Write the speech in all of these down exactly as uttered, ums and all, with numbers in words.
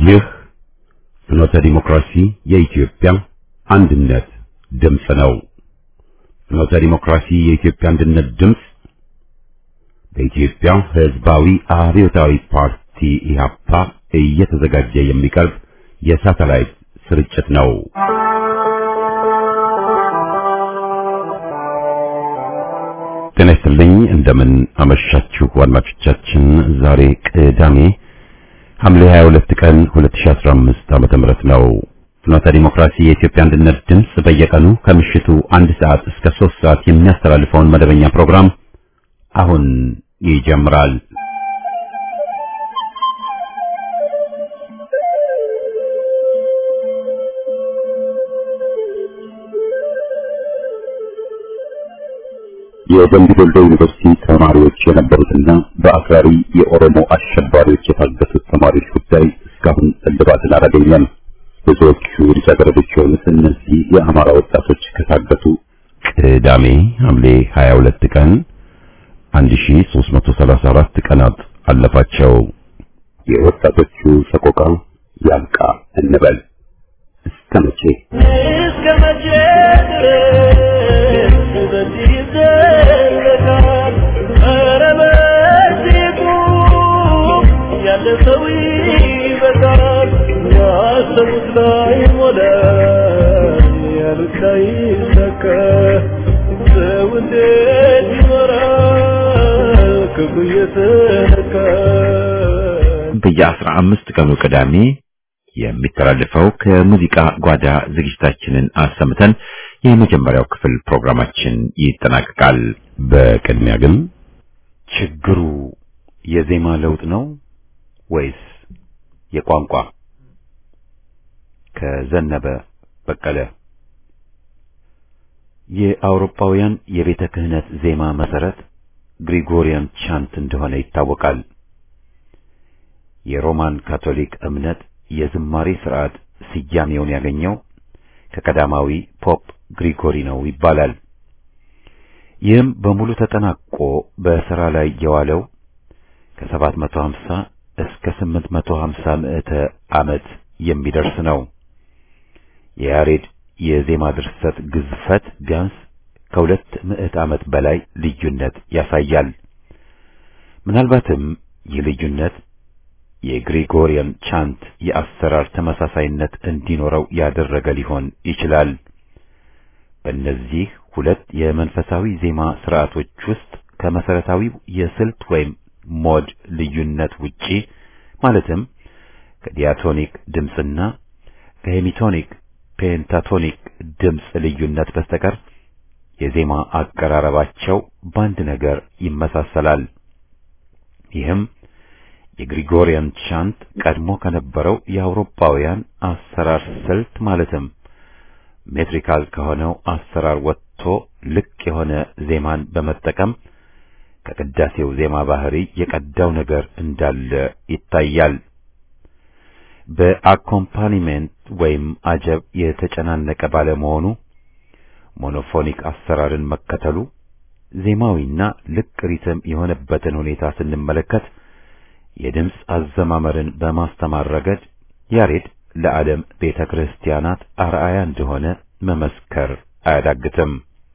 ይህ ፍኖተ ዲሞክራሲ የኢትዮጵያ አንድነት ድምፅ ነው። ፍኖተ ዲሞክራሲ የኢትዮጵያ አንድነት ድምፅ በኢትዮጵያ ሕዝባዊ አብዮታዊ ፓርቲ ኢህአፓ እየተዘጋጀ የሚቀርብ የሳተላይት ስርጭት ነው። ጤና ይስጥልኝ፣ እንደምን አመሻችሁ አድማጮቻችን። ዛሬ ቅዳሜ ሐምሌ ሃያ ሁለት ቀን ሁለት ሺህ አስራ አምስት ዓመተ ምህረት ነው። ፍኖተ ዲሞክራሲ የኢትዮጵያ አንድነት ድምፅ በየቀኑ ከምሽቱ አንድ ሰዓት እስከ ሶስት ሰዓት የሚያስተላልፈውን መደበኛ ፕሮግራም አሁን ይጀምራል። የደምቢ ዶሎ ዩኒቨርሲቲ ተማሪዎች የነበሩትና በአክራሪ የኦሮሞ አሸባሪዎች የታገቱት ተማሪዎች ጉዳይ እስካሁን እልባትን አላገኘም። ብዙዎቹ ልጃገረዶች የሆኑት እነዚህ የአማራ ወጣቶች ከታገቱ ቅዳሜ ሐምሌ ሃያ ሁለት ቀን አንድ ሺህ ሦስት መቶ ሰላሳ አራት ቀናት አለፋቸው። የወጣቶቹ ሰቆቃ ያልቃ እንበል። እስከ መቼ እስከ መቼ ድረስ በዚህ ይዘለቃል? ኧረ በዚሁ ያለፈው ይበቃል። ያሰቡት ላይ ሞላ፣ ያሉት ላይ ይሳካ። ሰው እንዴት ይኖራል ክፉ እየተነካ? በየአስራ አምስት ቀኑ ቅዳሜ የሚተላለፈው ከሙዚቃ ጓዳ ዝግጅታችንን አሰምተን የመጀመሪያው ክፍል ፕሮግራማችን ይጠናቀቃል። በቅድሚያ ግን ችግሩ የዜማ ለውጥ ነው ወይስ የቋንቋ? ከዘነበ በቀለ። የአውሮፓውያን የቤተ ክህነት ዜማ መሰረት ግሪጎሪያን ቻንት እንደሆነ ይታወቃል። የሮማን ካቶሊክ እምነት የዝማሬ ሥርዓት ስያሜውን ያገኘው ከቀዳማዊ ፖፕ ግሪጎሪ ነው ይባላል። ይህም በሙሉ ተጠናቆ በሥራ ላይ የዋለው ከሰባት መቶ ሃምሳ እስከ ስምንት መቶ ሃምሳ ምዕተ ዓመት የሚደርስ ነው። የያሬድ የዜማ ድርሰት ግዝፈት ቢያንስ ከሁለት ምዕተ ዓመት በላይ ልዩነት ያሳያል። ምናልባትም ይህ ልዩነት የግሪጎሪያን ቻንት የአሰራር ተመሳሳይነት እንዲኖረው ያደረገ ሊሆን ይችላል። በእነዚህ ሁለት የመንፈሳዊ ዜማ ሥርዓቶች ውስጥ ከመሰረታዊው የስልት ወይም ሞድ ልዩነት ውጪ ማለትም ከዲያቶኒክ ድምፅና ከሄሚቶኒክ ፔንታቶኒክ ድምፅ ልዩነት በስተቀር የዜማ አቀራረባቸው በአንድ ነገር ይመሳሰላል። ይህም የግሪጎሪያን ቻንት ቀድሞ ከነበረው የአውሮፓውያን አሰራር ስልት ማለትም ሜትሪካል ከሆነው አሰራር ወጥቶ ልቅ የሆነ ዜማን በመጠቀም ከቅዳሴው ዜማ ባህሪ የቀዳው ነገር እንዳለ ይታያል። በአኮምፓኒሜንት ወይም አጀብ የተጨናነቀ ባለመሆኑ ሞኖፎኒክ አሰራርን መከተሉ ዜማዊና ልቅ ሪትም የሆነበትን ሁኔታ ስንመለከት የድምፅ አዘማመርን በማስተማር ረገድ ያሬድ ለዓለም ቤተ ክርስቲያናት አርአያ እንደሆነ መመስከር አያዳግትም።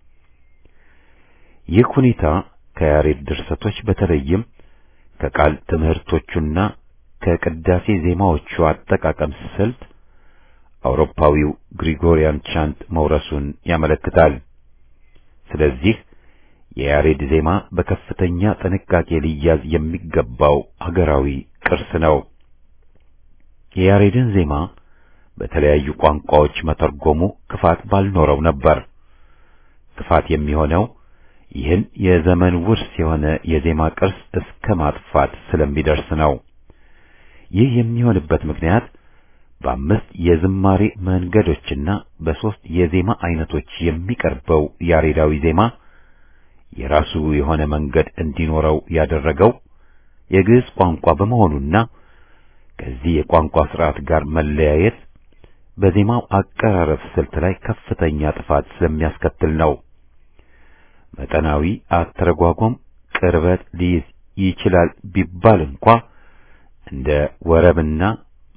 ይህ ሁኔታ ከያሬድ ድርሰቶች በተለይም ከቃል ትምህርቶቹና ከቅዳሴ ዜማዎቹ አጠቃቀም ስልት አውሮፓዊው ግሪጎሪያን ቻንት መውረሱን ያመለክታል። ስለዚህ የያሬድ ዜማ በከፍተኛ ጥንቃቄ ሊያዝ የሚገባው ሀገራዊ ቅርስ ነው። የያሬድን ዜማ በተለያዩ ቋንቋዎች መተርጎሙ ክፋት ባልኖረው ነበር። ክፋት የሚሆነው ይህን የዘመን ውርስ የሆነ የዜማ ቅርስ እስከ ማጥፋት ስለሚደርስ ነው። ይህ የሚሆንበት ምክንያት በአምስት የዝማሬ መንገዶችና በሦስት የዜማ አይነቶች የሚቀርበው ያሬዳዊ ዜማ የራሱ የሆነ መንገድ እንዲኖረው ያደረገው የግዕዝ ቋንቋ በመሆኑና ከዚህ የቋንቋ ሥርዓት ጋር መለያየት በዜማው አቀራረብ ስልት ላይ ከፍተኛ ጥፋት ስለሚያስከትል ነው። መጠናዊ አተረጓጎም ቅርበት ሊይዝ ይችላል ቢባል እንኳ እንደ ወረብና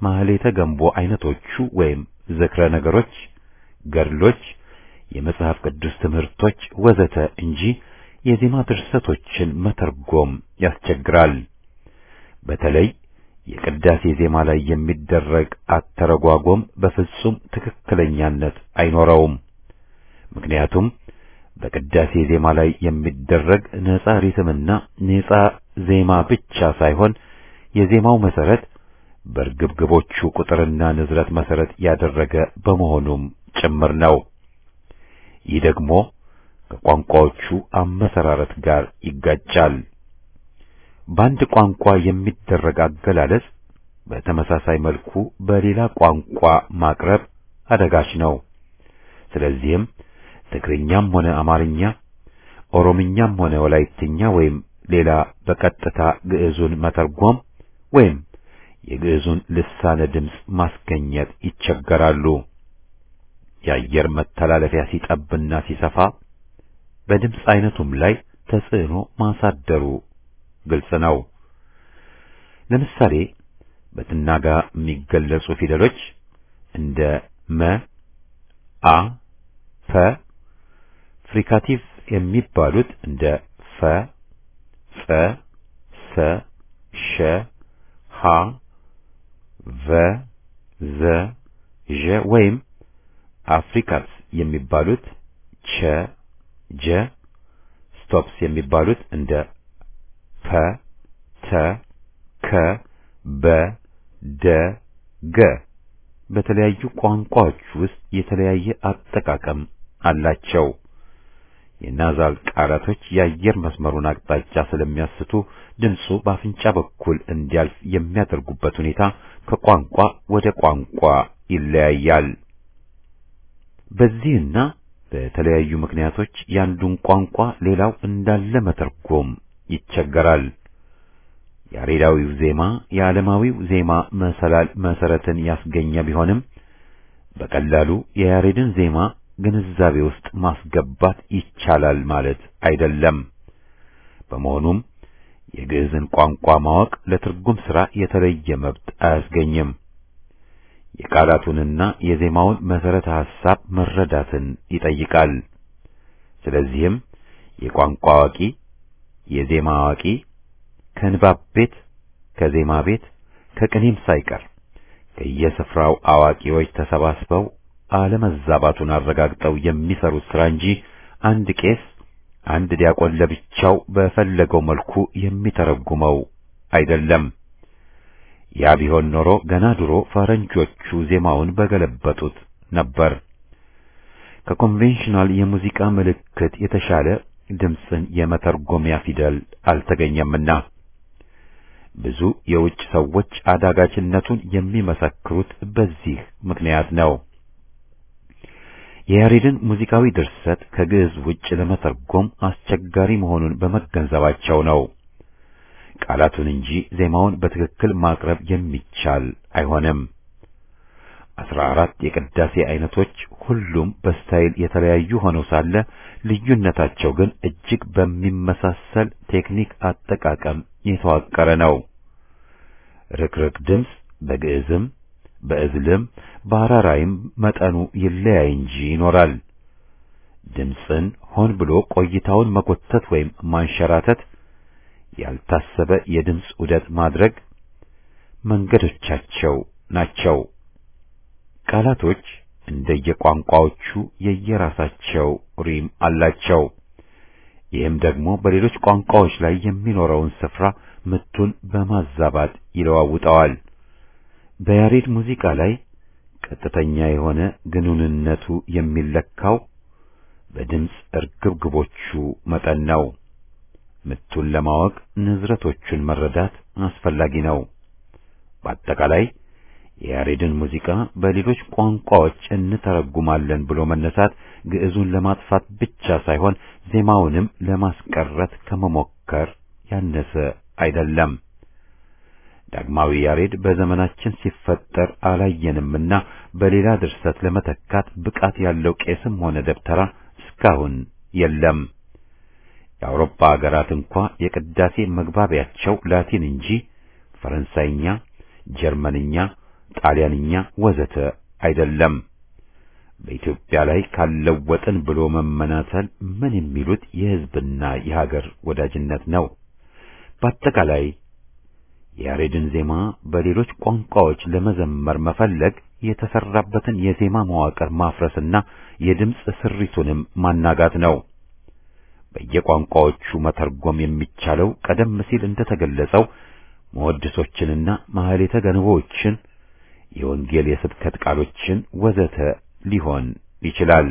ማህሌተ ገንቦ አይነቶቹ ወይም ዝክረ ነገሮች፣ ገድሎች፣ የመጽሐፍ ቅዱስ ትምህርቶች ወዘተ እንጂ የዜማ ድርሰቶችን መተርጎም ያስቸግራል። በተለይ የቅዳሴ ዜማ ላይ የሚደረግ አተረጓጎም በፍጹም ትክክለኛነት አይኖረውም። ምክንያቱም በቅዳሴ ዜማ ላይ የሚደረግ ነፃ ሪትምና ነፃ ዜማ ብቻ ሳይሆን የዜማው መሰረት በርግብግቦቹ ቁጥርና ንዝረት መሰረት ያደረገ በመሆኑም ጭምር ነው። ይህ ደግሞ ከቋንቋዎቹ አመሰራረት ጋር ይጋጫል። በአንድ ቋንቋ የሚደረግ አገላለጽ በተመሳሳይ መልኩ በሌላ ቋንቋ ማቅረብ አደጋች ነው። ስለዚህም ትግርኛም ሆነ አማርኛ፣ ኦሮምኛም ሆነ ወላይትኛ ወይም ሌላ በቀጥታ ግዕዙን መተርጎም ወይም የግዕዙን ልሳነ ድምፅ ማስገኘት ይቸገራሉ። የአየር መተላለፊያ ሲጠብና ሲሰፋ በድምፅ አይነቱም ላይ ተጽዕኖ ማሳደሩ ግልጽ ነው። ለምሳሌ በትናጋ የሚገለጹ ፊደሎች እንደ መ፣ አ፣ ፈ፣ ፍሪካቲቭ የሚባሉት እንደ ፈ፣ ጸ፣ ሰ፣ ሸ፣ ሀ፣ ቨ፣ ዘ፣ ዠ ወይም አፍሪካትስ የሚባሉት ቸ፣ ጀ፣ ስቶፕስ የሚባሉት እንደ ፐ፣ ተ፣ ከ፣ በ፣ ደ፣ ገ በተለያዩ ቋንቋዎች ውስጥ የተለያየ አጠቃቀም አላቸው። የናዛል ቃላቶች የአየር መስመሩን አቅጣጫ ስለሚያስቱ ድምፁ በአፍንጫ በኩል እንዲያልፍ የሚያደርጉበት ሁኔታ ከቋንቋ ወደ ቋንቋ ይለያያል። በዚህና በተለያዩ ምክንያቶች ያንዱን ቋንቋ ሌላው እንዳለ መተርጎም ይቸገራል። ያሬዳዊው ዜማ የዓለማዊው ዜማ መሰላል መሰረትን ያስገኘ ቢሆንም በቀላሉ የያሬድን ዜማ ግንዛቤ ውስጥ ማስገባት ይቻላል ማለት አይደለም። በመሆኑም የግዕዝን ቋንቋ ማወቅ ለትርጉም ሥራ የተለየ መብት አያስገኝም። የቃላቱንና የዜማውን መሰረተ ሐሳብ መረዳትን ይጠይቃል። ስለዚህም የቋንቋ አዋቂ፣ የዜማ አዋቂ ከንባብ ቤት፣ ከዜማ ቤት፣ ከቅኔም ሳይቀር ከየስፍራው አዋቂዎች ተሰባስበው አለመዛባቱን አረጋግጠው የሚሰሩት ሥራ እንጂ አንድ ቄስ፣ አንድ ዲያቆን ለብቻው በፈለገው መልኩ የሚተረጉመው አይደለም። ያ ቢሆን ኖሮ ገና ድሮ ፈረንጆቹ ዜማውን በገለበጡት ነበር። ከኮንቬንሽናል የሙዚቃ ምልክት የተሻለ ድምፅን የመተርጎሚያ ፊደል አልተገኘምና ብዙ የውጭ ሰዎች አዳጋችነቱን የሚመሰክሩት በዚህ ምክንያት ነው። የያሬድን ሙዚቃዊ ድርሰት ከግዕዝ ውጭ ለመተርጎም አስቸጋሪ መሆኑን በመገንዘባቸው ነው። ቃላቱን እንጂ ዜማውን በትክክል ማቅረብ የሚቻል አይሆንም። አስራ አራት የቅዳሴ አይነቶች ሁሉም በስታይል የተለያዩ ሆነው ሳለ ልዩነታቸው ግን እጅግ በሚመሳሰል ቴክኒክ አጠቃቀም የተዋቀረ ነው። ርክርክ ድምፅ በግዕዝም በእዝልም በአራራይም መጠኑ ይለያይ እንጂ ይኖራል። ድምፅን ሆን ብሎ ቆይታውን መጎተት ወይም ማንሸራተት፣ ያልታሰበ የድምፅ ዑደት ማድረግ መንገዶቻቸው ናቸው። ቃላቶች እንደየቋንቋዎቹ የየራሳቸው ሪም አላቸው። ይህም ደግሞ በሌሎች ቋንቋዎች ላይ የሚኖረውን ስፍራ ምቱን በማዛባት ይለዋውጠዋል። በያሬድ ሙዚቃ ላይ ቀጥተኛ የሆነ ግንኙነቱ የሚለካው በድምፅ እርግብግቦቹ መጠን ነው። ምቱን ለማወቅ ንዝረቶቹን መረዳት አስፈላጊ ነው። በአጠቃላይ የያሬድን ሙዚቃ በሌሎች ቋንቋዎች እንተረጉማለን ብሎ መነሳት ግዕዙን ለማጥፋት ብቻ ሳይሆን ዜማውንም ለማስቀረት ከመሞከር ያነሰ አይደለም። ዳግማዊ ያሬድ በዘመናችን ሲፈጠር አላየንምና በሌላ ድርሰት ለመተካት ብቃት ያለው ቄስም ሆነ ደብተራ እስካሁን የለም። የአውሮፓ ሀገራት እንኳ የቅዳሴ መግባቢያቸው ላቲን እንጂ ፈረንሳይኛ፣ ጀርመንኛ፣ ጣሊያንኛ ወዘተ አይደለም። በኢትዮጵያ ላይ ካለው ወጥን ብሎ መመናተል ምን የሚሉት የህዝብና የሀገር ወዳጅነት ነው። በአጠቃላይ የያሬድን ዜማ በሌሎች ቋንቋዎች ለመዘመር መፈለግ የተሰራበትን የዜማ መዋቅር ማፍረስና የድምጽ ስሪቱንም ማናጋት ነው። በየቋንቋዎቹ መተርጎም የሚቻለው ቀደም ሲል እንደተገለጸው መወድሶችንና ማህሌተ ገንቦችን፣ የወንጌል የስብከት ቃሎችን ወዘተ ሊሆን ይችላል።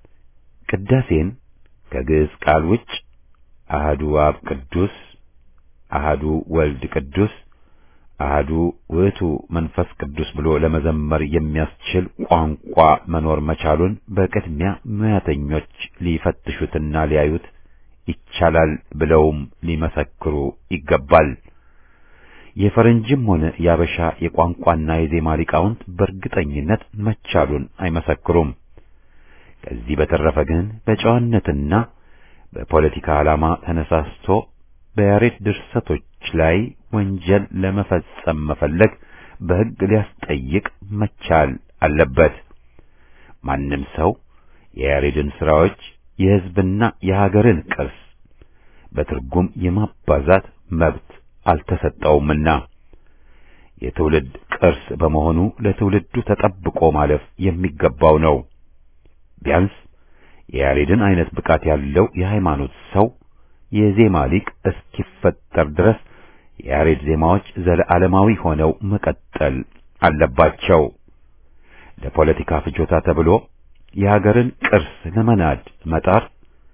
ቅዳሴን ከግዕዝ ቃል ውጭ አሐዱ አብ ቅዱስ፣ አሐዱ ወልድ ቅዱስ፣ አሐዱ ውእቱ መንፈስ ቅዱስ ብሎ ለመዘመር የሚያስችል ቋንቋ መኖር መቻሉን በቅድሚያ ሙያተኞች ሊፈትሹትና ሊያዩት ይቻላል ብለውም ሊመሰክሩ ይገባል። የፈረንጅም ሆነ ያበሻ የቋንቋና የዜማ ሊቃውንት በእርግጠኝነት መቻሉን አይመሰክሩም። ከዚህ በተረፈ ግን በጨዋነትና በፖለቲካ ዓላማ ተነሳስቶ በያሬድ ድርሰቶች ላይ ወንጀል ለመፈጸም መፈለግ በሕግ ሊያስጠይቅ መቻል አለበት። ማንም ሰው የያሬድን ሥራዎች የሕዝብና የሀገርን ቅርስ በትርጉም የማባዛት መብት አልተሰጠውምና የትውልድ ቅርስ በመሆኑ ለትውልዱ ተጠብቆ ማለፍ የሚገባው ነው። ቢያንስ የያሬድን አይነት ብቃት ያለው የሃይማኖት ሰው የዜማ ሊቅ እስኪፈጠር ድረስ የያሬድ ዜማዎች ዘለዓለማዊ ሆነው መቀጠል አለባቸው። ለፖለቲካ ፍጆታ ተብሎ የሀገርን ቅርስ ለመናድ መጣር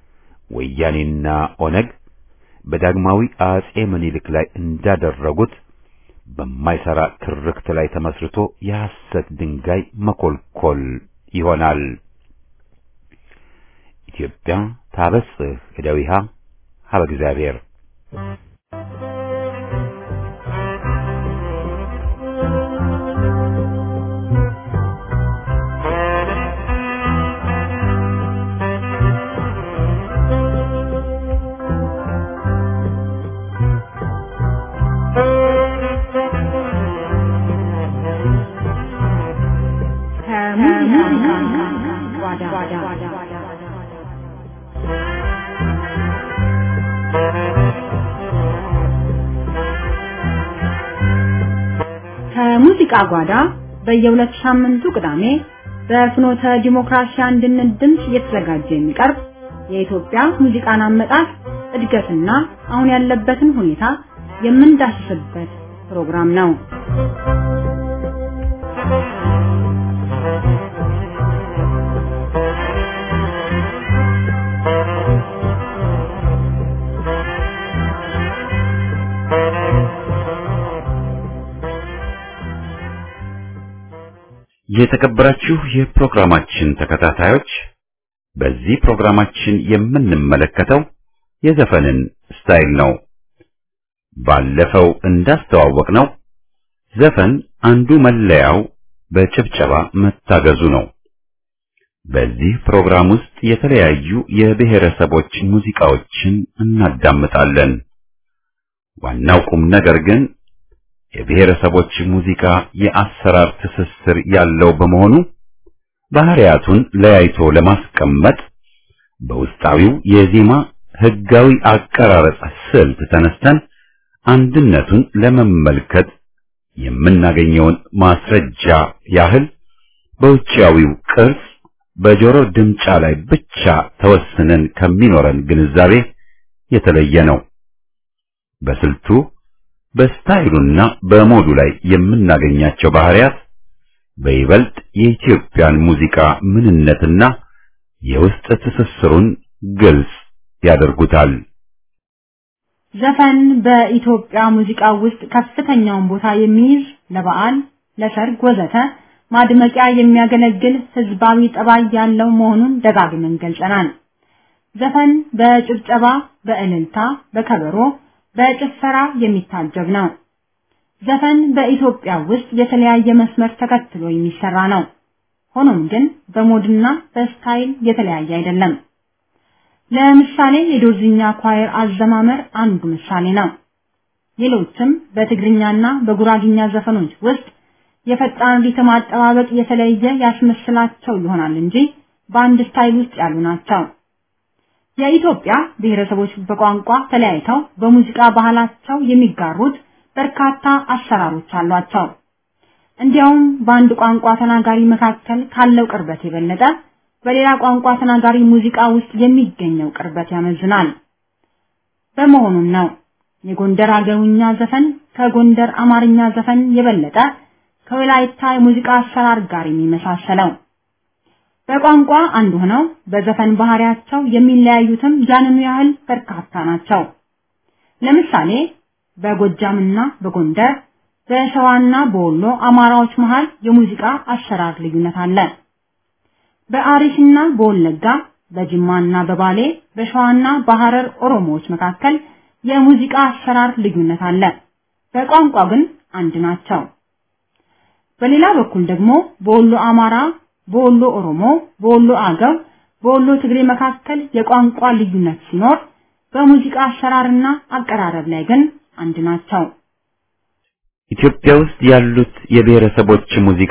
ወያኔና ኦነግ በዳግማዊ አጼ ምኒልክ ላይ እንዳደረጉት በማይሰራ ትርክት ላይ ተመስርቶ የሐሰት ድንጋይ መኮልኮል ይሆናል። ኢትዮጵያ ታበጽሕ እደዊሃ ሀበ እግዚአብሔር። ከሙዚቃ ጓዳ በየሁለት ሳምንቱ ቅዳሜ በፍኖተ ዲሞክራሲ አንድነት ድምጽ እየተዘጋጀ የሚቀርብ የኢትዮጵያ ሙዚቃን አመጣጥ እድገትና አሁን ያለበትን ሁኔታ የምንዳስስበት ፕሮግራም ነው። የተከበራችሁ የፕሮግራማችን ተከታታዮች በዚህ ፕሮግራማችን የምንመለከተው የዘፈንን ስታይል ነው። ባለፈው እንዳስተዋወቅነው ዘፈን አንዱ መለያው በጭብጨባ መታገዙ ነው። በዚህ ፕሮግራም ውስጥ የተለያዩ የብሔረሰቦች ሙዚቃዎችን እናዳምጣለን። ዋናው ቁም ነገር ግን የብሔረሰቦች ሙዚቃ የአሰራር ትስስር ያለው በመሆኑ ባህሪያቱን ለያይቶ ለማስቀመጥ በውስጣዊው የዜማ ህጋዊ አቀራረጽ ስልት ተነስተን አንድነቱን ለመመልከት የምናገኘውን ማስረጃ ያህል በውጫዊው ቅርጽ በጆሮ ድምጫ ላይ ብቻ ተወስነን ከሚኖረን ግንዛቤ የተለየ ነው። በስልቱ በስታይሉና በሞዱ ላይ የምናገኛቸው ባህሪያት በይበልጥ የኢትዮጵያን ሙዚቃ ምንነትና የውስጥ ትስስሩን ግልጽ ያደርጉታል። ዘፈን በኢትዮጵያ ሙዚቃ ውስጥ ከፍተኛውን ቦታ የሚይዝ ለበዓል፣ ለሰርግ ወዘተ ማድመቂያ የሚያገለግል ህዝባዊ ጠባይ ያለው መሆኑን ደጋግመን ገልጸናል። ዘፈን በጭብጨባ፣ በእልልታ፣ በከበሮ፣ በጭፈራ የሚታጀብ ነው። ዘፈን በኢትዮጵያ ውስጥ የተለያየ መስመር ተከትሎ የሚሰራ ነው። ሆኖም ግን በሞድና በስታይል የተለያየ አይደለም። ለምሳሌ የዶርዝኛ ኳየር አዘማመር አንዱ ምሳሌ ነው። ሌሎችም በትግርኛና በጉራግኛ ዘፈኖች ውስጥ የፈጣን ሪትም አጠባበቅ የተለየ ያስመስላቸው ይሆናል እንጂ በአንድ ስታይል ውስጥ ያሉ ናቸው። የኢትዮጵያ ብሔረሰቦች በቋንቋ ተለያይተው በሙዚቃ ባህላቸው የሚጋሩት በርካታ አሰራሮች አሏቸው። እንዲያውም በአንድ ቋንቋ ተናጋሪ መካከል ካለው ቅርበት የበለጠ በሌላ ቋንቋ ተናጋሪ ሙዚቃ ውስጥ የሚገኘው ቅርበት ያመዝናል። በመሆኑም ነው የጎንደር አገውኛ ዘፈን ከጎንደር አማርኛ ዘፈን የበለጠ ከወላይታ የሙዚቃ አሰራር ጋር የሚመሳሰለው። በቋንቋ አንድ ሆነው በዘፈን ባህሪያቸው የሚለያዩትም ያንኑ ያህል በርካታ ናቸው። ለምሳሌ በጎጃምና በጎንደር በሸዋና በወሎ አማራዎች መሃል የሙዚቃ አሰራር ልዩነት አለ። በአርሲና በወለጋ በጅማና በባሌ በሸዋና በሐረር ኦሮሞዎች መካከል የሙዚቃ አሰራር ልዩነት አለ። በቋንቋ ግን አንድ ናቸው። በሌላ በኩል ደግሞ በወሎ አማራ፣ በወሎ ኦሮሞ፣ በወሎ አገው፣ በወሎ ትግሬ መካከል የቋንቋ ልዩነት ሲኖር በሙዚቃ አሰራርና አቀራረብ ላይ ግን አንድ ናቸው። ኢትዮጵያ ውስጥ ያሉት የብሔረሰቦች ሙዚቃ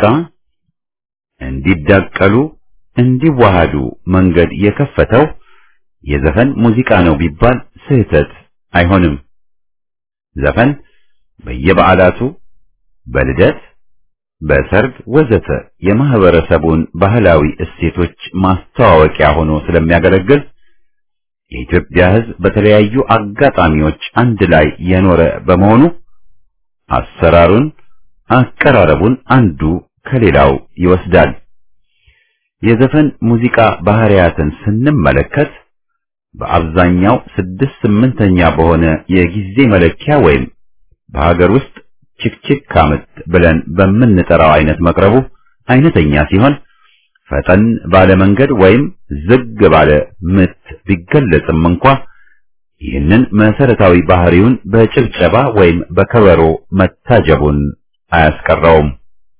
እንዲዳቀሉ እንዲዋሃዱ መንገድ የከፈተው የዘፈን ሙዚቃ ነው ቢባል ስህተት አይሆንም። ዘፈን በየበዓላቱ፣ በልደት፣ በሰርግ ወዘተ የማህበረሰቡን ባህላዊ እሴቶች ማስተዋወቂያ ሆኖ ስለሚያገለግል የኢትዮጵያ ሕዝብ በተለያዩ አጋጣሚዎች አንድ ላይ የኖረ በመሆኑ አሰራሩን፣ አቀራረቡን አንዱ ከሌላው ይወስዳል። የዘፈን ሙዚቃ ባህሪያትን ስንመለከት በአብዛኛው ስድስት ስምንተኛ በሆነ የጊዜ መለኪያ ወይም በሀገር ውስጥ ችክችክ ዓመት ብለን በምንጠራው አይነት መቅረቡ አይነተኛ ሲሆን ፈጠን ባለ መንገድ ወይም ዝግ ባለ ምት ቢገለጽም እንኳ ይህንን መሰረታዊ ባህሪውን በጭብጨባ ወይም በከበሮ መታጀቡን አያስቀረውም።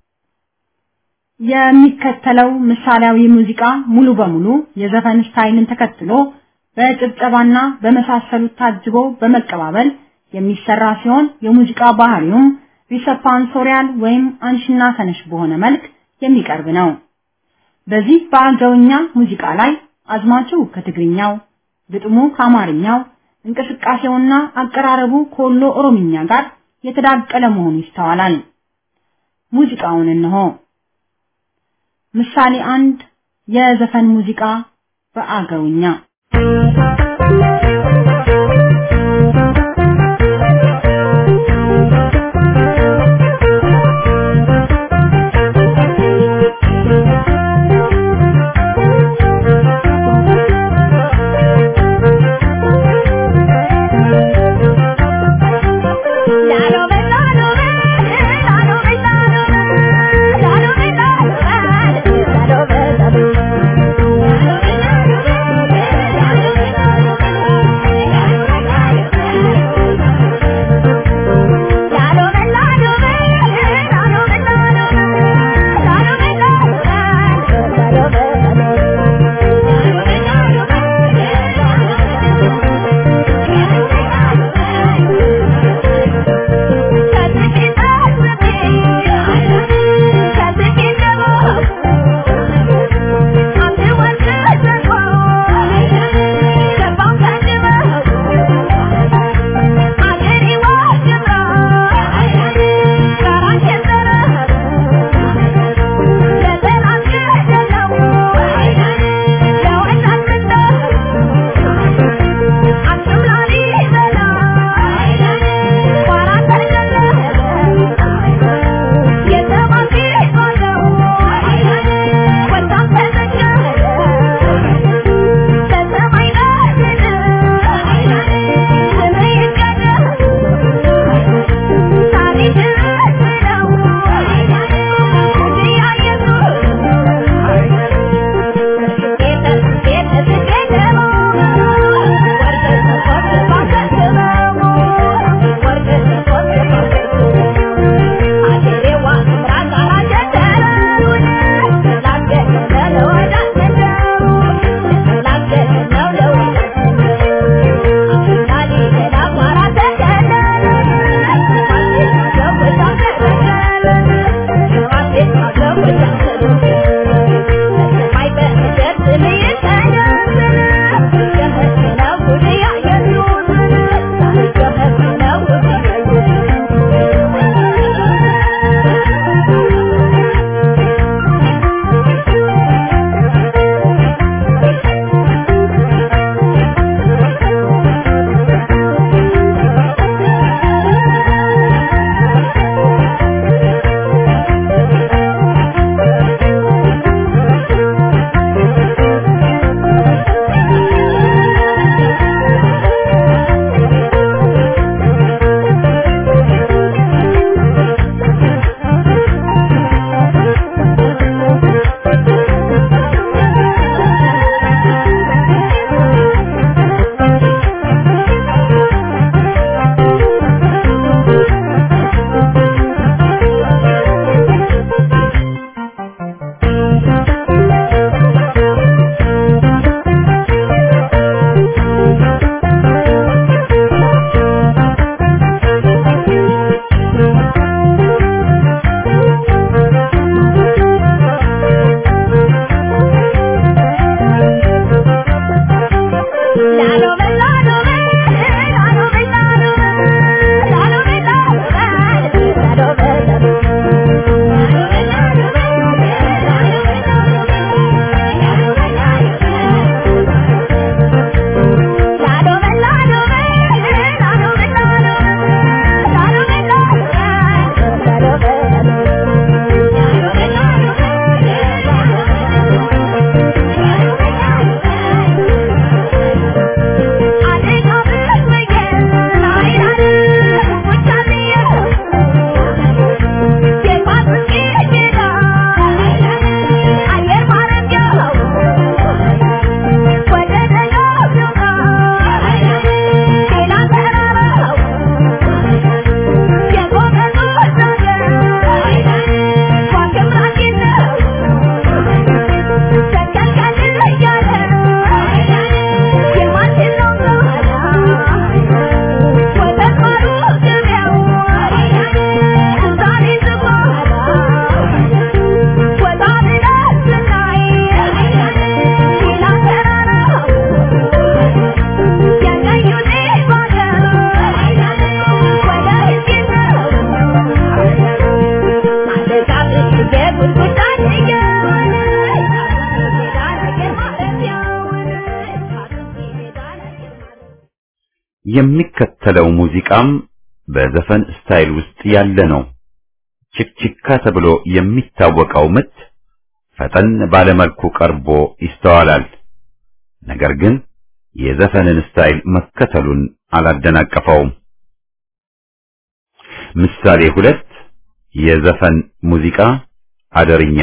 የሚከተለው ምሳሌያዊ ሙዚቃ ሙሉ በሙሉ የዘፈን ስታይልን ተከትሎ በጭብጨባና በመሳሰሉት ታጅቦ በመቀባበል የሚሰራ ሲሆን የሙዚቃ ባህሪውም ሪሰፓንሶሪያል ወይም አንሽና ተነሽ በሆነ መልክ የሚቀርብ ነው። በዚህ በአገውኛ ሙዚቃ ላይ አዝማቹ ከትግርኛው፣ ግጥሙ ከአማርኛው፣ እንቅስቃሴውና አቀራረቡ ከወሎ ኦሮምኛ ጋር የተዳቀለ መሆኑ ይስተዋላል። ሙዚቃውን እንሆ። ምሳሌ አንድ የዘፈን ሙዚቃ በአገውኛ Hello, የሚከተለው ሙዚቃም በዘፈን ስታይል ውስጥ ያለ ነው። ችክችካ ተብሎ የሚታወቀው ምት ፈጠን ባለመልኩ ቀርቦ ይስተዋላል። ነገር ግን የዘፈንን ስታይል መከተሉን አላደናቀፈውም። ምሳሌ ሁለት የዘፈን ሙዚቃ አደርኛ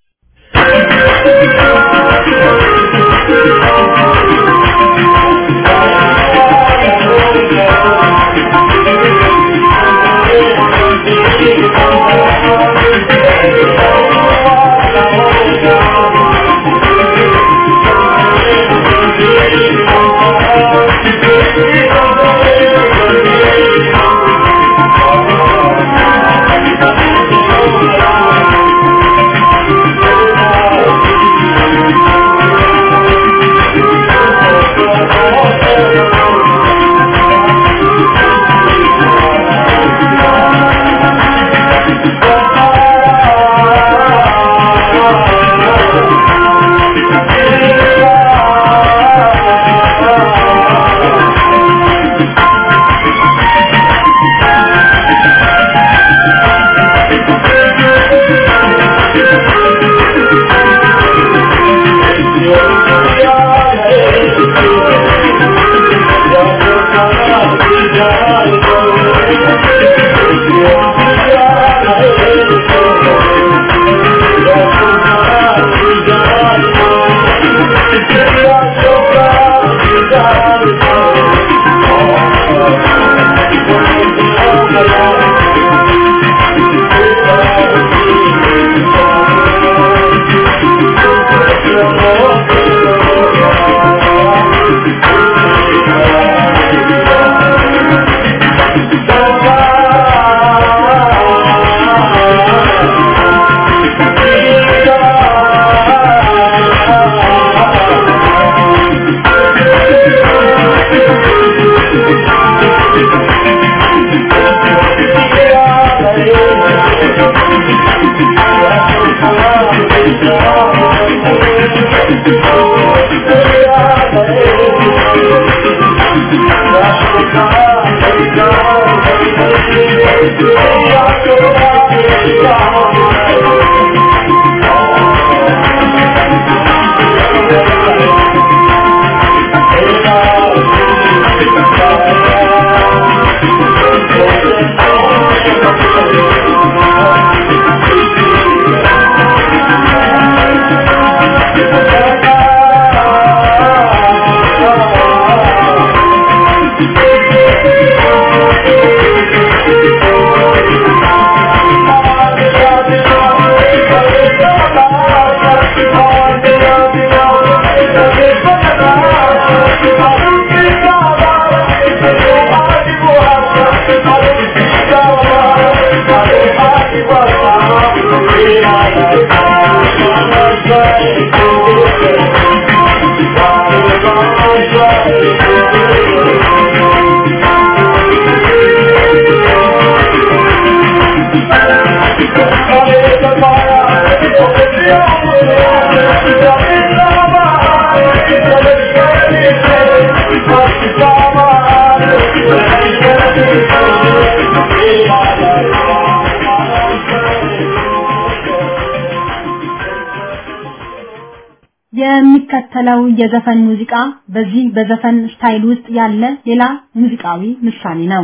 የሚከተለው የዘፈን ሙዚቃ በዚህ በዘፈን ስታይል ውስጥ ያለ ሌላ ሙዚቃዊ ምሳሌ ነው።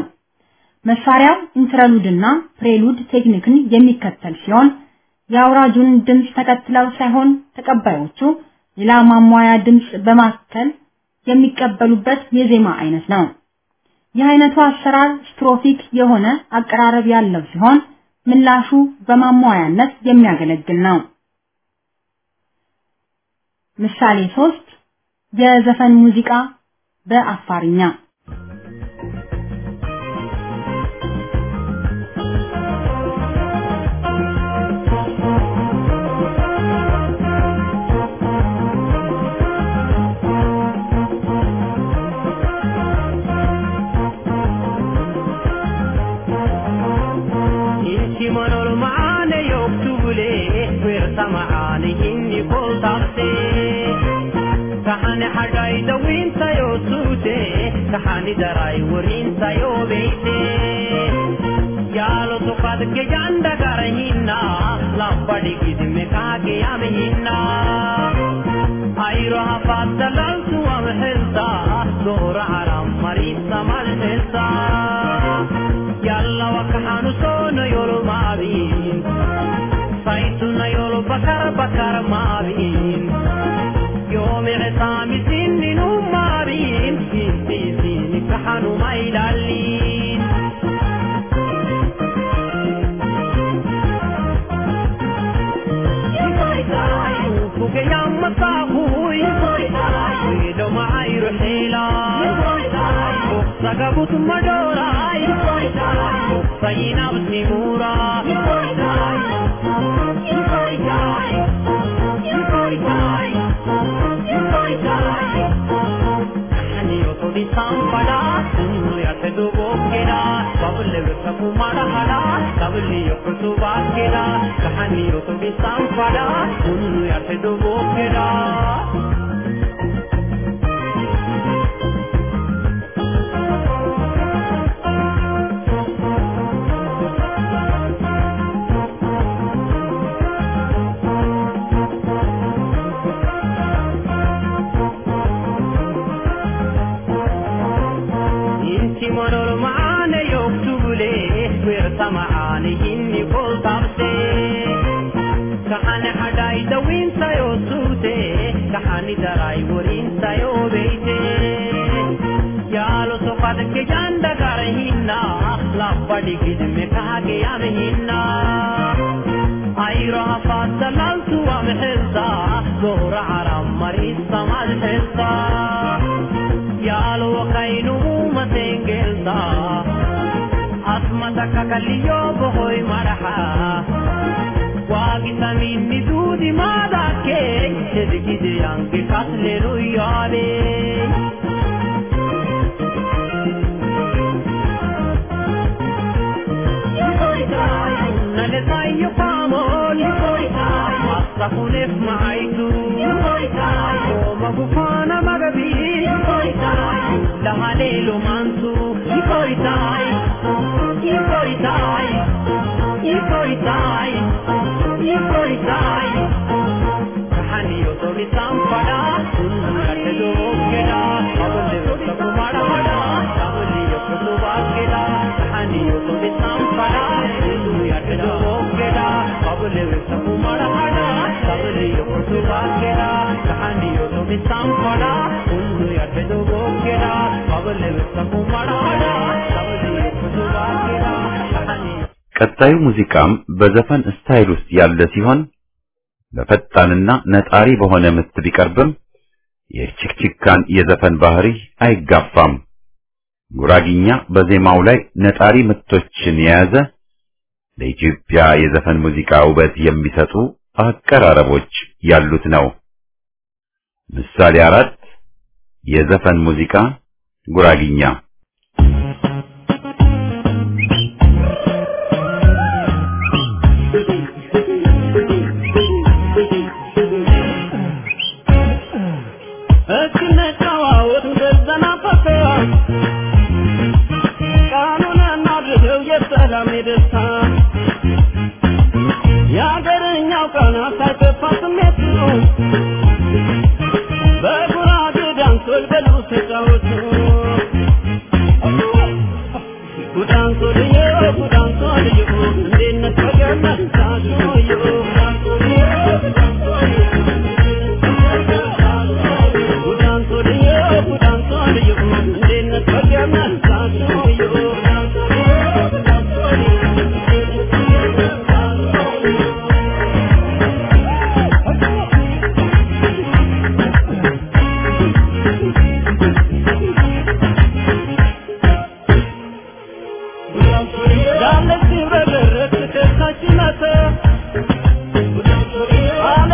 መሳሪያው ኢንትረሉድና ፕሬሉድ ቴክኒክን የሚከተል ሲሆን የአውራጁን ድምጽ ተከትለው ሳይሆን ተቀባዮቹ ሌላ ማሟያ ድምጽ በማከል የሚቀበሉበት የዜማ አይነት ነው። ይህ አይነቱ አሰራር ስትሮፊክ የሆነ አቀራረብ ያለው ሲሆን ምላሹ በማሟያነት የሚያገለግል ነው። ምሳሌ ሶስት የዘፈን ሙዚቃ በአፋርኛ حاجاي دوين تايو سوتي kahani darai wurin sayo beite yalo to pad ke janda garhinna lapadi kidme kage amhinna ayro hafat dalal tu am hilda dora aram mari samal hilda yalla wa kahanu sono yolo mabin saituna yolo bakar bakar mabin يوم عصامي سنين ومارين سيسي سيني كحنو ما يدالين فوق يام مصابوي ويدو معاي رحيلا سقبوت مدوراي سينا بسيمورا di sampada sunnu ya te do bokera babule ka kumara hada kabli yokutu bakera kahani yo to di sampada sunnu ya te do bokera معاني إني قلت عبسي كحاني حداي دوين سايو سوتي كحاني دراي ورين سايو بيتي يالو سفادك جاند غرهينا لابدي كدمي كاكي عمهينا ayro afadaltu wa mehza zohra aram maris samal heza yalo kainu matengelda asmata kakaliyo boy maraha wagi tamin nidudi madake sedikide ange kasle ruyale nale sayo pamol asakunef maitu magufana magabi lahalelo mansu ikoitai ikoitai ikoitai ikoitai kahani to bisampada sunate do keda abule to kumara hada abule to bakeda kahani to bisampada sunate do keda abule to kumara hada abule to bakeda kahani to bisampada sunate do keda abule to kumara hada abule to bakeda kahani ቀጣዩ ሙዚቃም በዘፈን ስታይል ውስጥ ያለ ሲሆን በፈጣንና ነጣሪ በሆነ ምት ቢቀርብም የችክችካን የዘፈን ባህሪ አይጋፋም። ጉራጊኛ በዜማው ላይ ነጣሪ ምቶችን የያዘ ለኢትዮጵያ የዘፈን ሙዚቃ ውበት የሚሰጡ አቀራረቦች ያሉት ነው። ምሳሌ አራት የዘፈን ሙዚቃ ጉራጊኛ I'm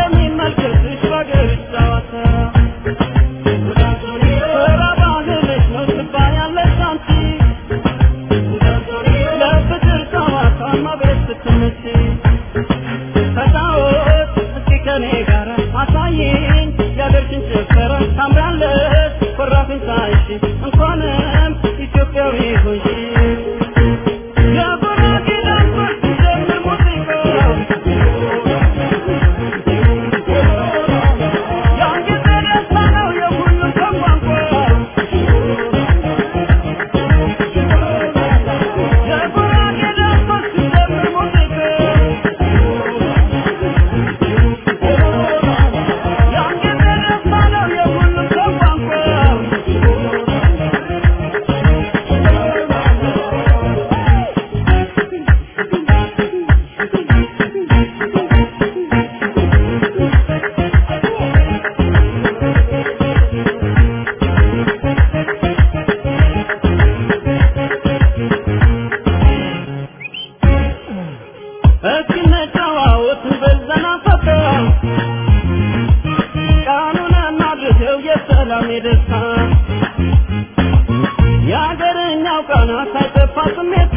ደስታ ያገረኛው ቃና ሳይጠፋ ስሜቱ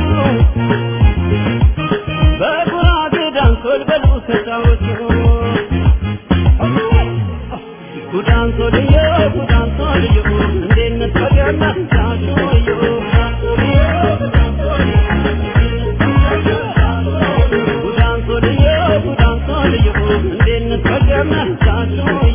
በጉራጌ ዳንሶል በሉ ተጫወቱ ጉዳንሶልዮ ጉዳንሶልዮ እንዴት ነፈገና ዳንሶልዮ ጉዳንሶልዮ ጉዳንሶልዮ እንዴት ነፈገና ዳንሶልዮ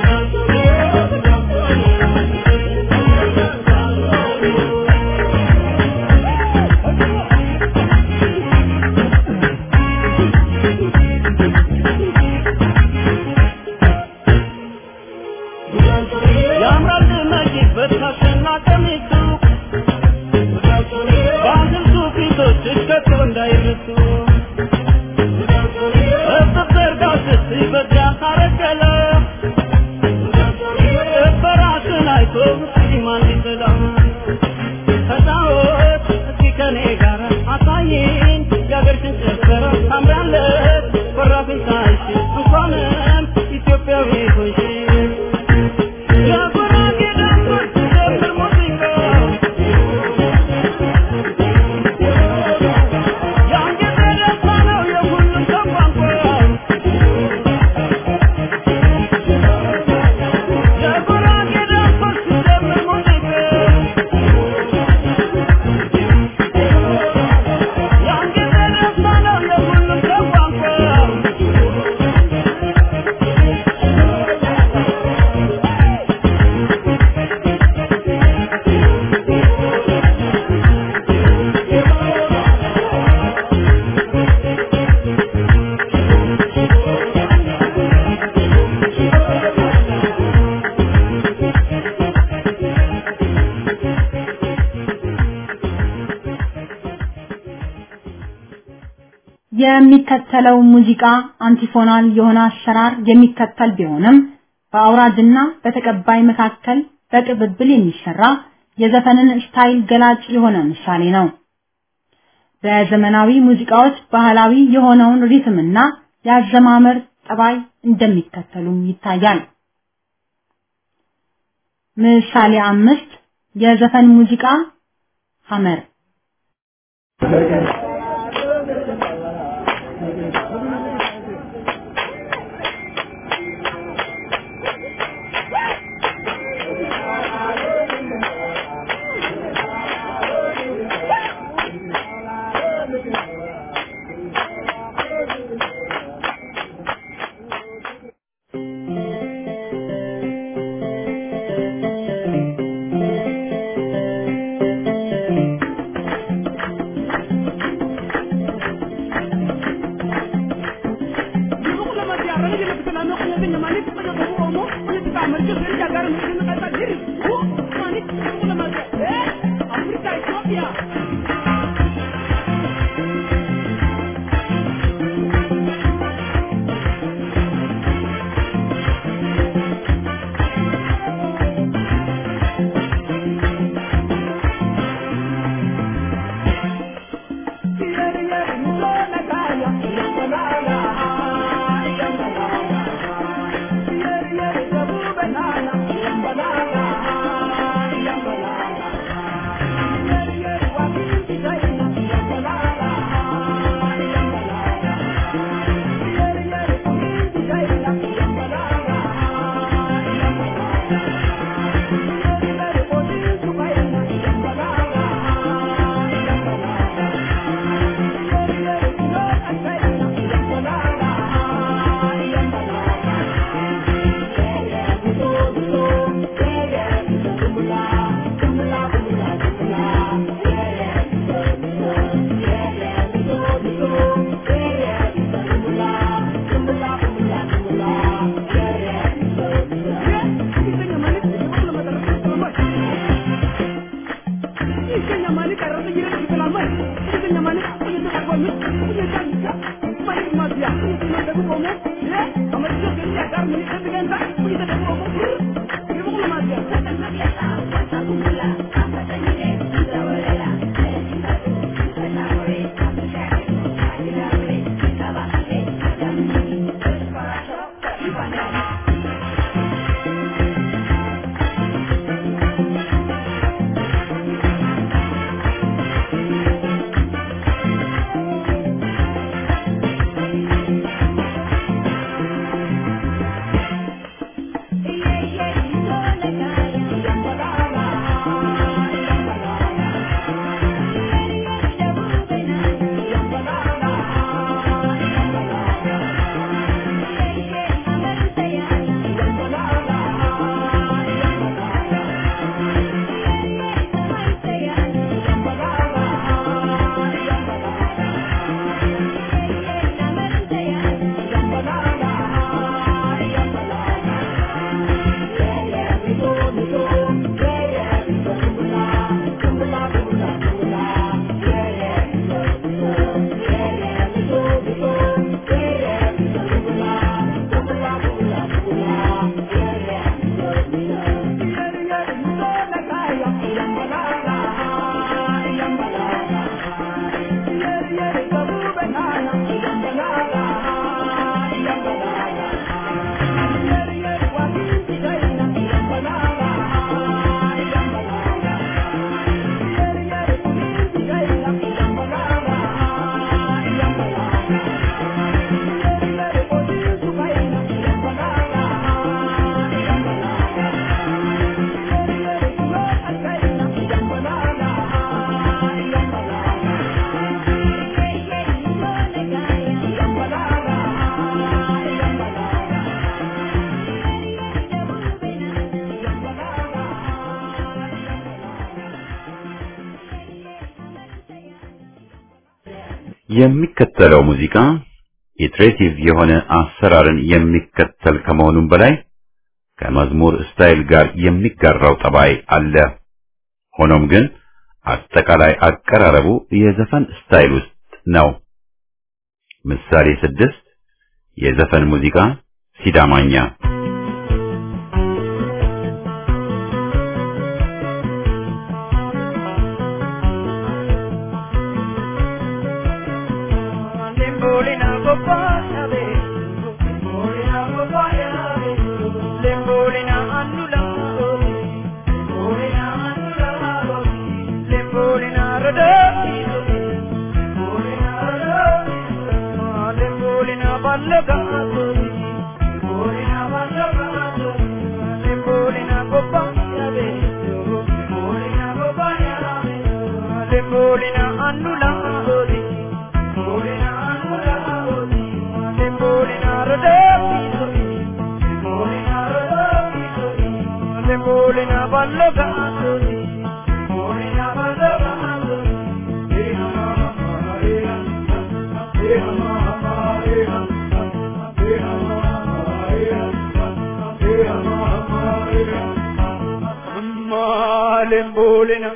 የሚከተለው ሙዚቃ አንቲፎናል የሆነ አሰራር የሚከተል ቢሆንም በአውራጅና በተቀባይ መካከል በቅብብል የሚሰራ የዘፈንን ስታይል ገላጭ የሆነ ምሳሌ ነው። በዘመናዊ ሙዚቃዎች ባህላዊ የሆነውን ሪትምና ያዘማመር ጠባይ እንደሚከተሉም ይታያል። ምሳሌ አምስት የዘፈን ሙዚቃ ሐመር የሚከተለው ሙዚቃ ኢትሬቲቭ የሆነ አሰራርን የሚከተል ከመሆኑም በላይ ከመዝሙር ስታይል ጋር የሚጋራው ጠባይ አለ። ሆኖም ግን አጠቃላይ አቀራረቡ የዘፈን ስታይል ውስጥ ነው። ምሳሌ ስድስት የዘፈን ሙዚቃ ሲዳማኛ Lembolina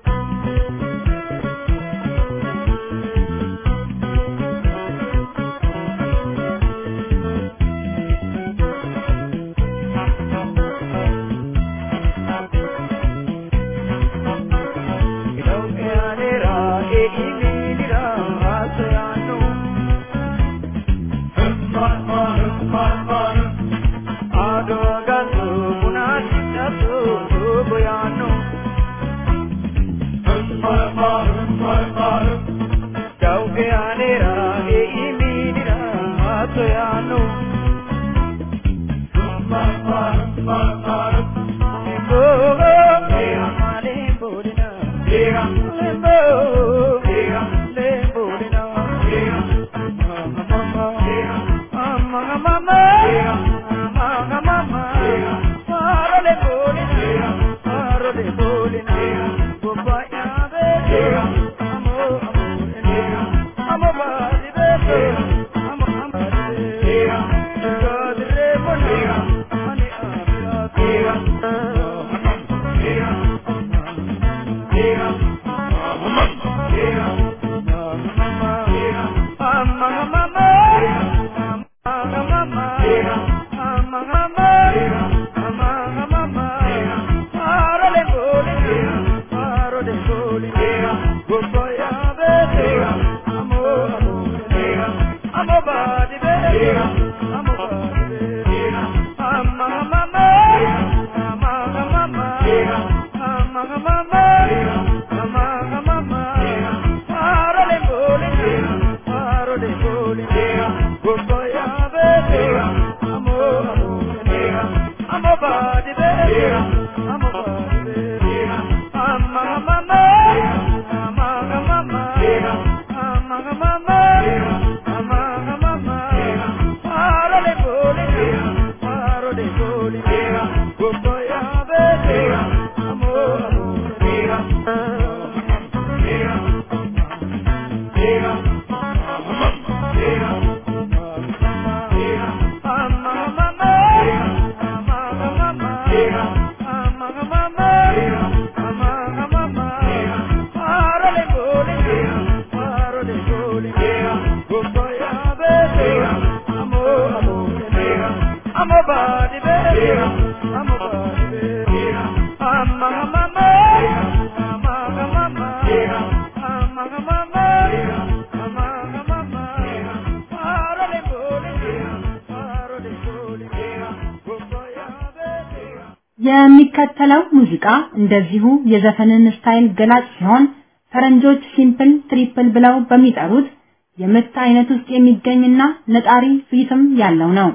የሚከተለው ሙዚቃ እንደዚሁ የዘፈንን ስታይል ገላጭ ሲሆን ፈረንጆች ሲምፕል ትሪፕል ብለው በሚጠሩት የምት አይነት ውስጥ የሚገኝና ነጣሪ ሪትም ያለው ነው።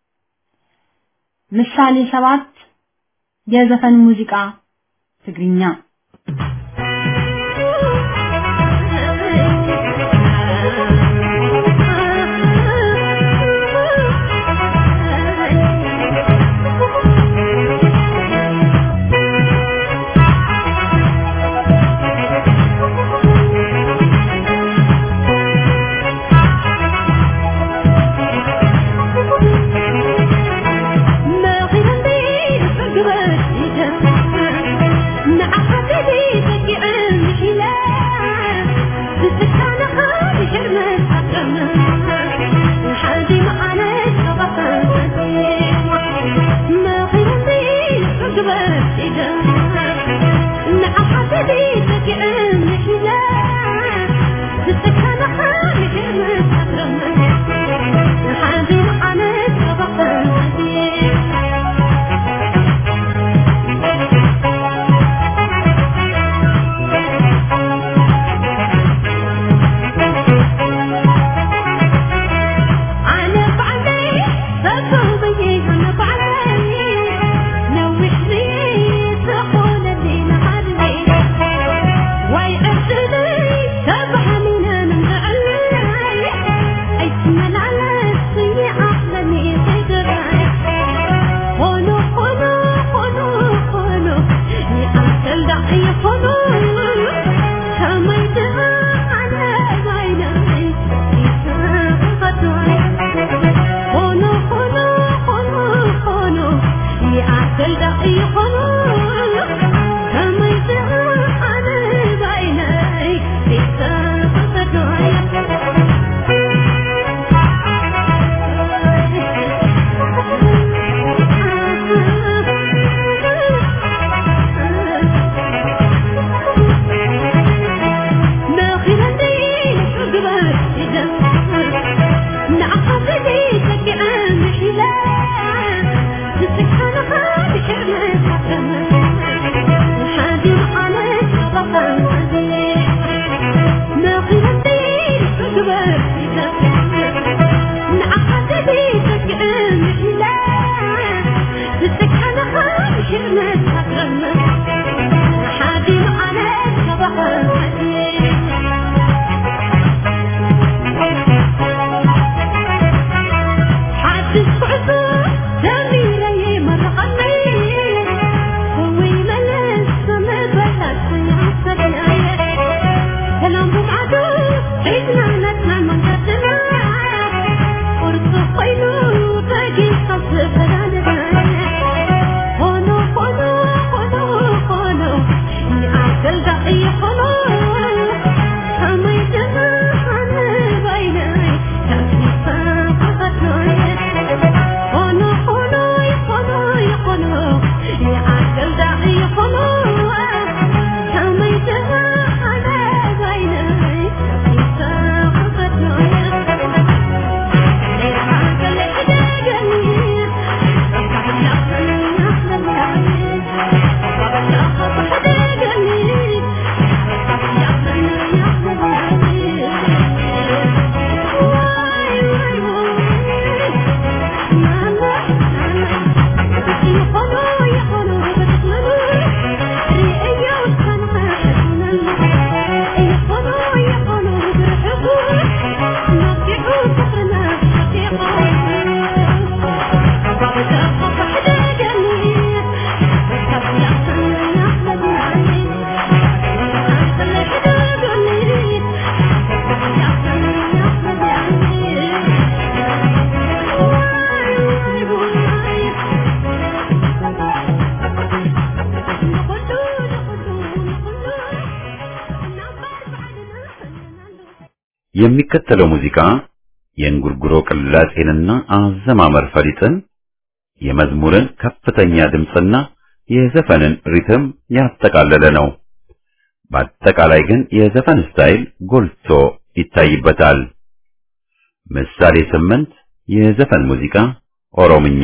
ምሳሌ ሰባት የዘፈን ሙዚቃ ትግርኛ የሚከተለው ሙዚቃ የእንጉርጉሮ ቅላጼንና አዘማመር ፈሊጥን የመዝሙርን ከፍተኛ ድምጽና የዘፈንን ሪትም ያጠቃለለ ነው። በአጠቃላይ ግን የዘፈን ስታይል ጎልቶ ይታይበታል። ምሳሌ ስምንት የዘፈን ሙዚቃ ኦሮምኛ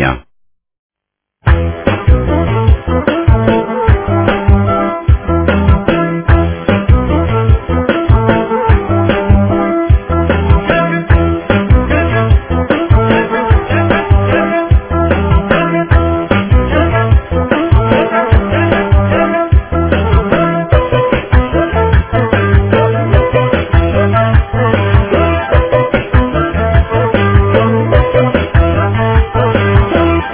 Thank you.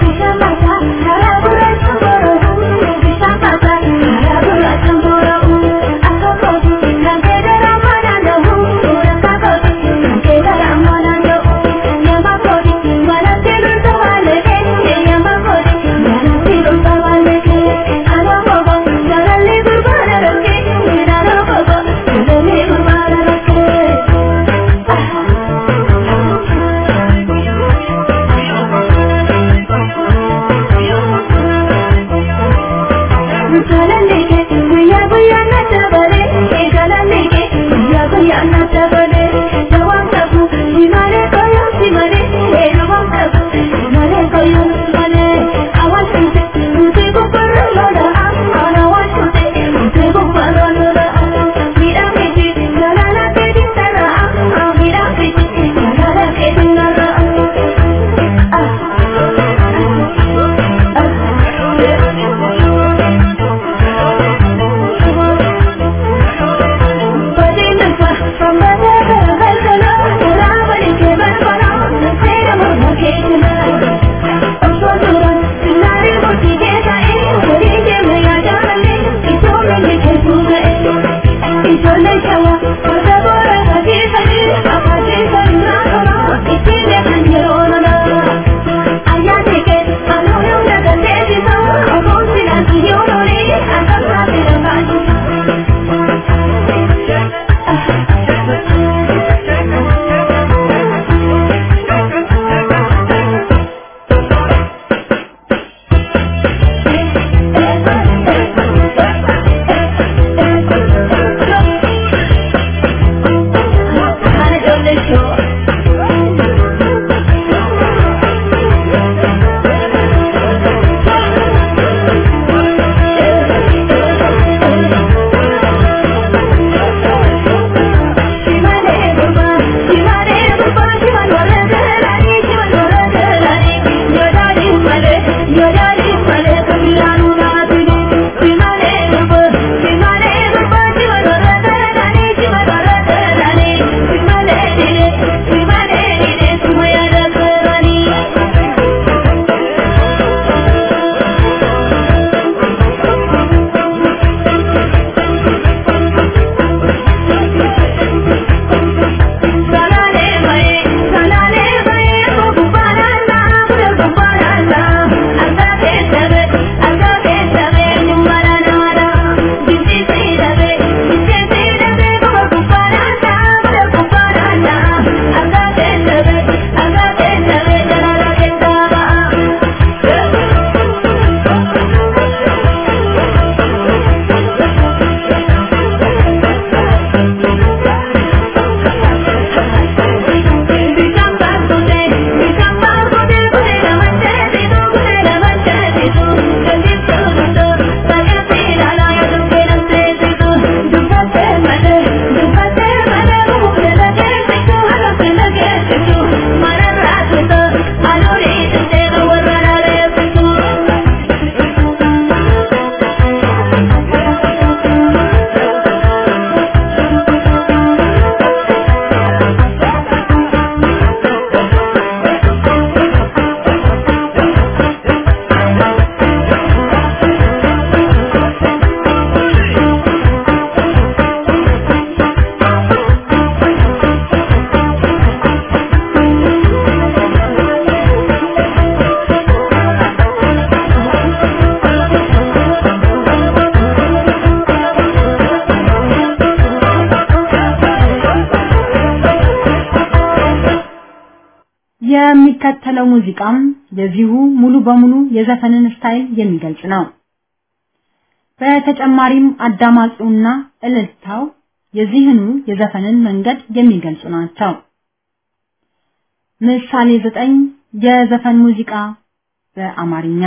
የተከተለው ሙዚቃም የዚሁ ሙሉ በሙሉ የዘፈንን ስታይል የሚገልጽ ነው። በተጨማሪም አዳማጩና እልልታው የዚህኑ የዘፈንን መንገድ የሚገልጹ ናቸው። ምሳሌ ዘጠኝ የዘፈን ሙዚቃ በአማርኛ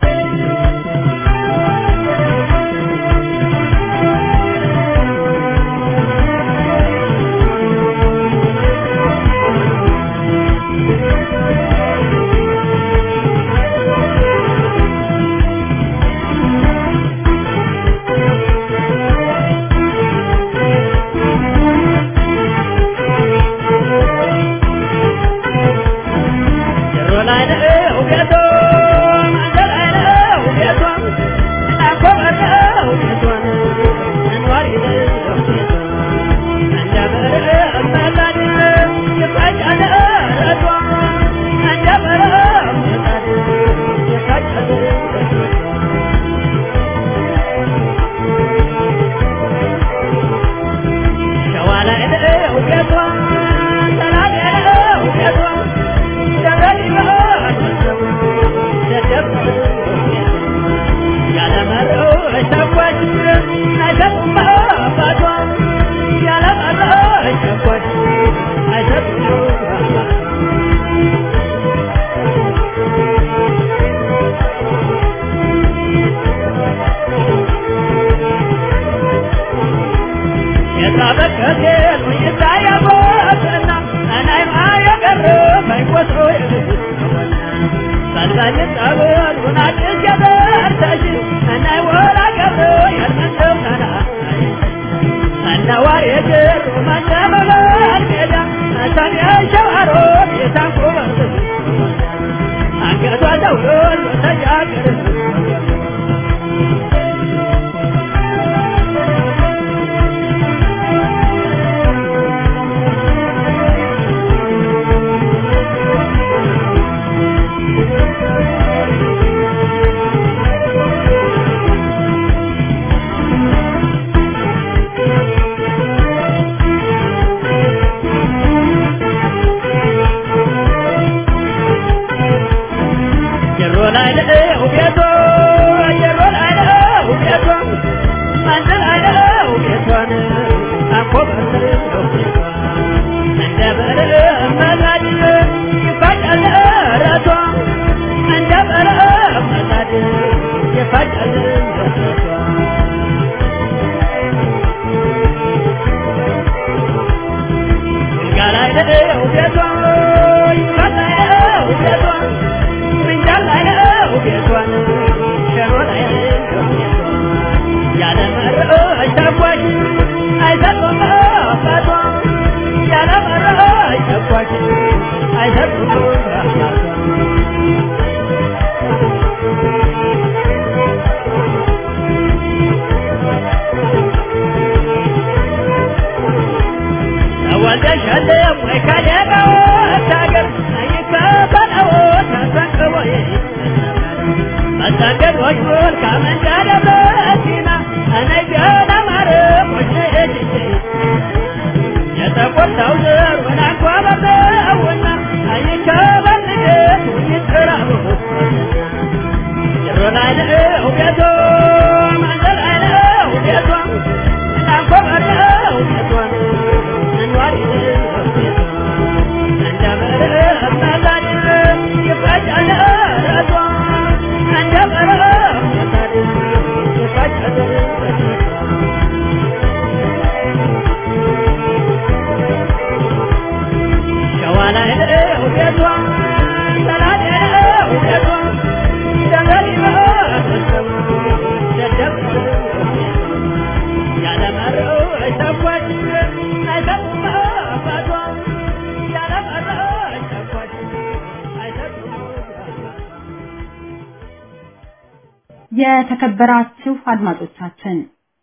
የተከበራችሁ አድማጮቻችን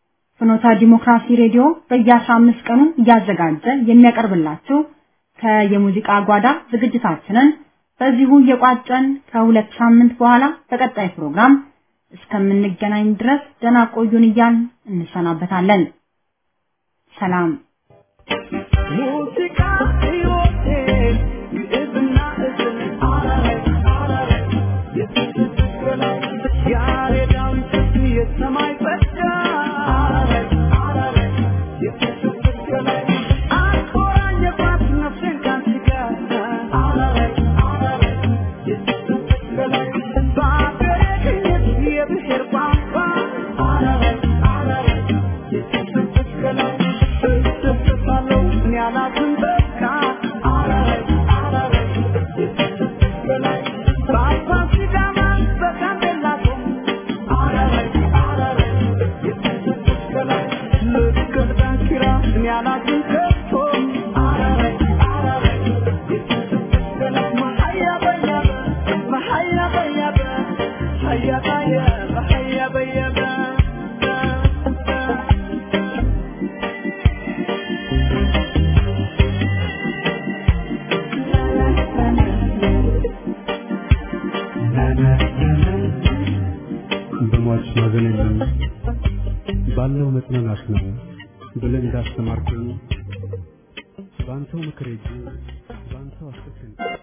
ፍኖተ ዲሞክራሲ ሬዲዮ በየ15 ቀኑ እያዘጋጀ የሚያቀርብላችሁ ከየሙዚቃ ጓዳ ዝግጅታችንን በዚሁ የቋጨን ከሁለት ሳምንት በኋላ በቀጣይ ፕሮግራም እስከምንገናኝ ድረስ ደህና ቆዩን እያልን እንሰናበታለን። ሰላም። ሙዚቃ ህይወቴ ይዝና እዝን አላ በሟች ማዘን የለም ባለው መጽናናት ነው ብለን እንዳስተማርከኝ ባንተው ምክር እጅ ባንተው አስተካክል